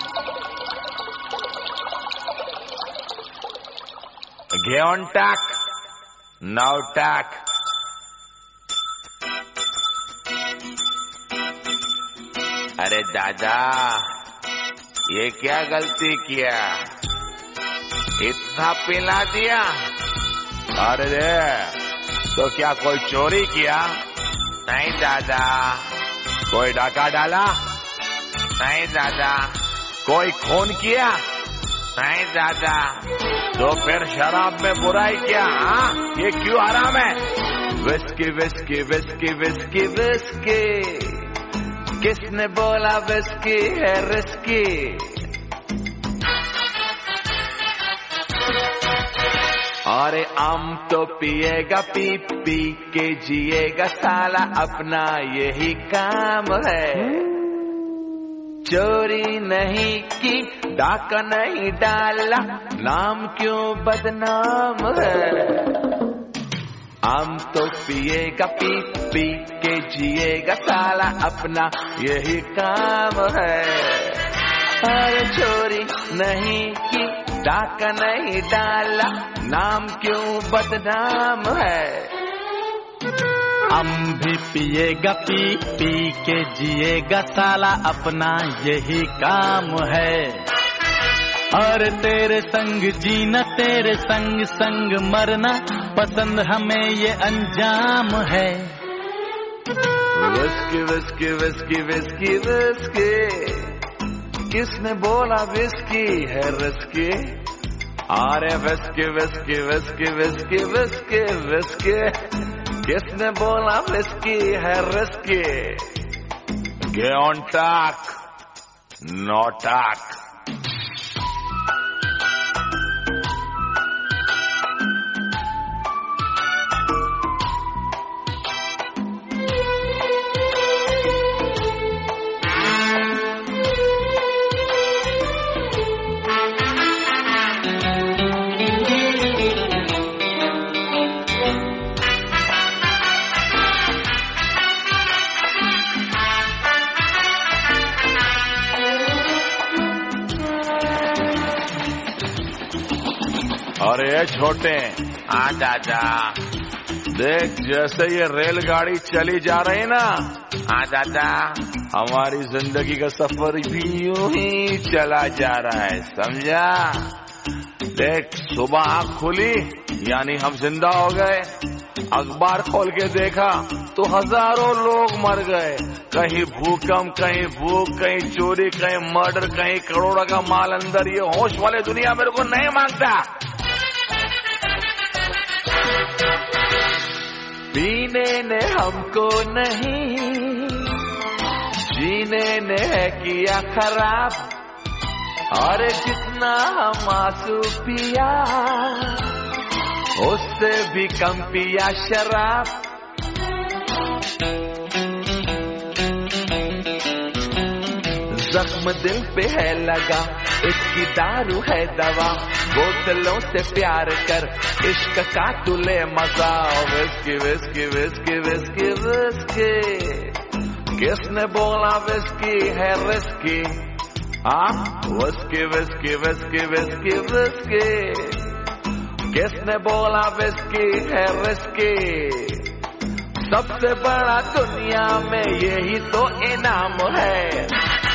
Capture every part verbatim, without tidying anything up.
घेऊन टाक नाव टाक. अरे दादा, ये क्या गलती किया, इतना पिला दिया. अरे रे, तो क्या कोई चोरी किया? नहीं दादा. कोई डाका डाला? नहीं दादा. कोई खून किया? नहीं दादा. तो फिर शराब में बुराई क्या? हाँ, ये क्यों हराम है? Whisky whisky whisky whisky whisky. किसने बोला विस्की है रिस्की? अरे आम तो पिएगा, पी पी के जिएगा साला, अपना यही काम है. चोरी नहीं की, डाका नहीं डाला, नाम क्यों बदनाम है? आम तो पिएगा, पी पी के जिएगा साला, अपना यही काम है. अरे चोरी नहीं की, डाका नहीं डाला, नाम क्यों बदनाम है? हम भी पिएगा, पी पी के जिएगा साला, अपना यही काम है. और तेरे संग जीना, तेरे संग संग मरना, पसंद हमें ये अंजाम है. Whisky whisky whisky whisky whisky. किसने बोला विस्की है रिस्की? अरे whisky whisky whisky whisky whisky whisky. किसने बोला विस्की है रिस्की? घेऊन टाक नो टाक. अरे छोटे, आ दादा, देख जैसे ये रेलगाड़ी चली जा रही ना, आ दादा, हमारी जिंदगी का सफर भी यूं ही चला जा रहा है, समझा? देख, सुबह आँख खुली यानी हम जिंदा हो गए. अखबार खोल के देखा तो हजारों लोग मर गए. कहीं भूकंप, कहीं भूख, कहीं चोरी, कहीं मर्डर, कहीं करोड़ों का माल अंदर. ये होश वाले दुनिया मेरे को नहीं मांगता. पीने ने हमको नहीं, जीने ने है किया खराब. और जितना हम आंसू पिया, उससे भी कम पिया शराब. जख्म दिल पे है लगा, इसकी दारू है दवा. बोतलों से प्यार कर, इश्क का तुले मजा. Whisky whisky whisky whisky whisky. किसने बोला विस्की है रिस्की? हाँ, whisky whisky whisky whisky whisky. किसने बोला विस्की है रिस्की? सबसे बड़ा दुनिया में यही तो इनाम है.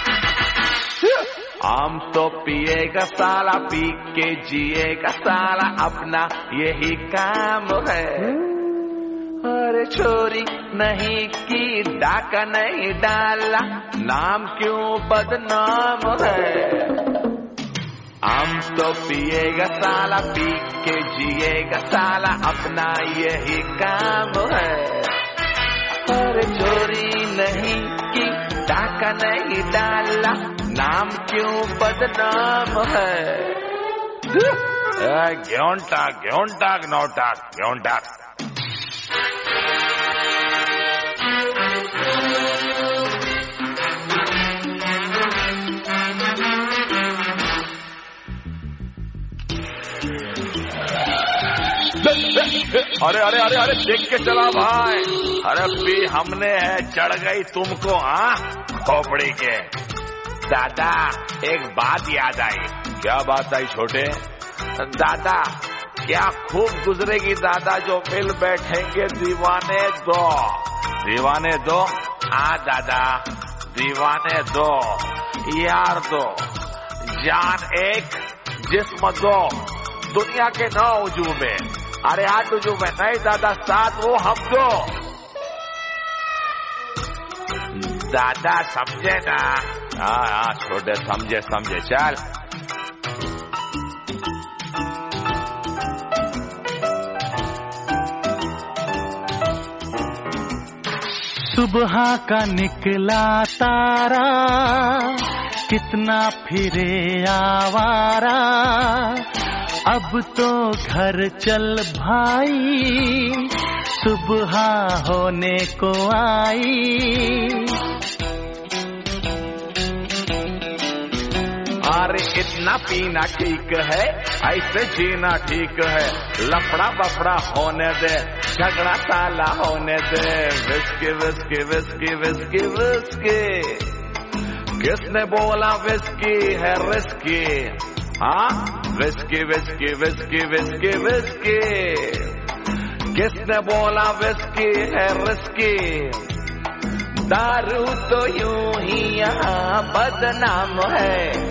आम तो पिएगा साला, पी के जिएगा साला, अपना यही काम है. अरे चोरी नहीं की, डाका नहीं डाला, नाम क्यों बदनाम है? आम तो पिएगा साला, पी के जिएगा साला, अपना यही काम है. अरे चोरी नहीं की, डाका नहीं डाला, नाम क्यों बदनाम है? घेऊन टाक घेऊन टाक नो टाक घेऊन टाक. अरे अरे अरे अरे देख के चला भाई. अरे पी हमने है, चढ़ गई तुमको. हाँ, खोपड़ी के. दादा एक बात याद आई। क्या बात आई छोटे? दादा क्या खूब गुजरेगी दादा जो मिल बैठेंगे दीवाने दो। दीवाने दो? हाँ दादा दीवाने दो, यार दो, जान एक जिस्म दो, दुनिया के नौ उजूबे। अरे आठ उजूबे नहीं दादा, सात वो हम दो। दादा समझे ना? हाँ हाँ छोटे समझे समझे। चल सुबह का निकला तारा कितना फिरे आवारा, अब तो घर चल भाई सुबह होने को आई। अरे इतना पीना ठीक है, ऐसे जीना ठीक है, लफड़ा बफड़ा होने दे, झगड़ा साला होने दे। Whisky whisky whisky whisky whisky, किसने बोला विस्की है रिस्की? हाँ whisky whisky whisky whisky whisky, किसने बोला विस्की है रिस्की? दारू तो यूं ही यहाँ बदनाम है,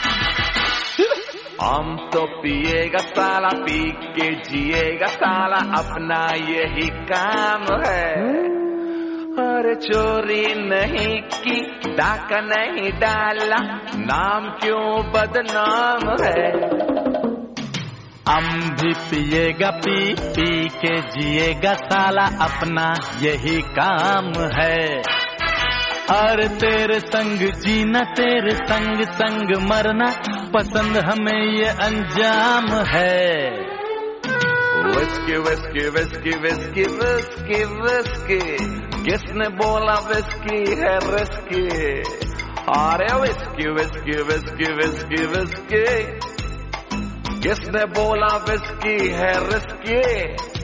हम तो पिएगा साला, पी के जिएगा साला, अपना यही काम है। अरे चोरी नहीं की, डाका नहीं डाला, नाम क्यों बदनाम है? हम भी पिएगा पी पी के जिएगा साला, अपना यही काम है। और तेरे संग जीना, तेरे संग संग मरना, पसंद हमें ये अंजाम है। Whisky whisky whisky whisky whisky whisky, किसने बोला विस्की है रिस्की? अरे whisky whisky whisky whisky whisky, किसने बोला विस्की है रिस्की?